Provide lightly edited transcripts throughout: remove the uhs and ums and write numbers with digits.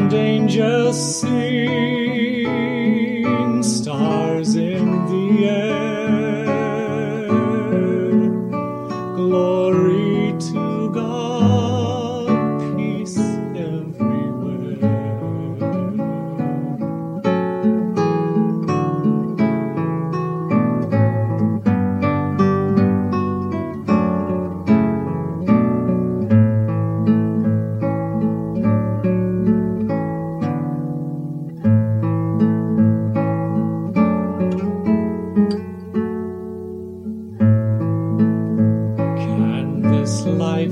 and angels sing, stars in the air. Glory to God, peace everywhere. Life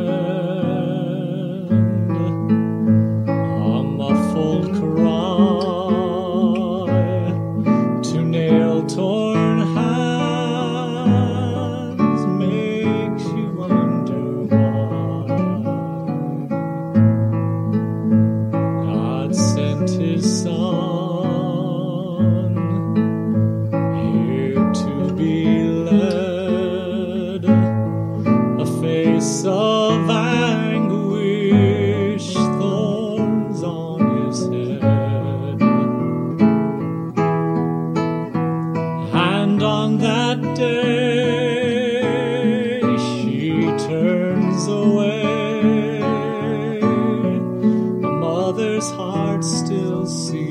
end, a muffled cry, two nail-torn hands makes you wonder why God sent His Son here to be led, a face of anguish, thorns on his head. And on that day she turns away, a mother's heart still sees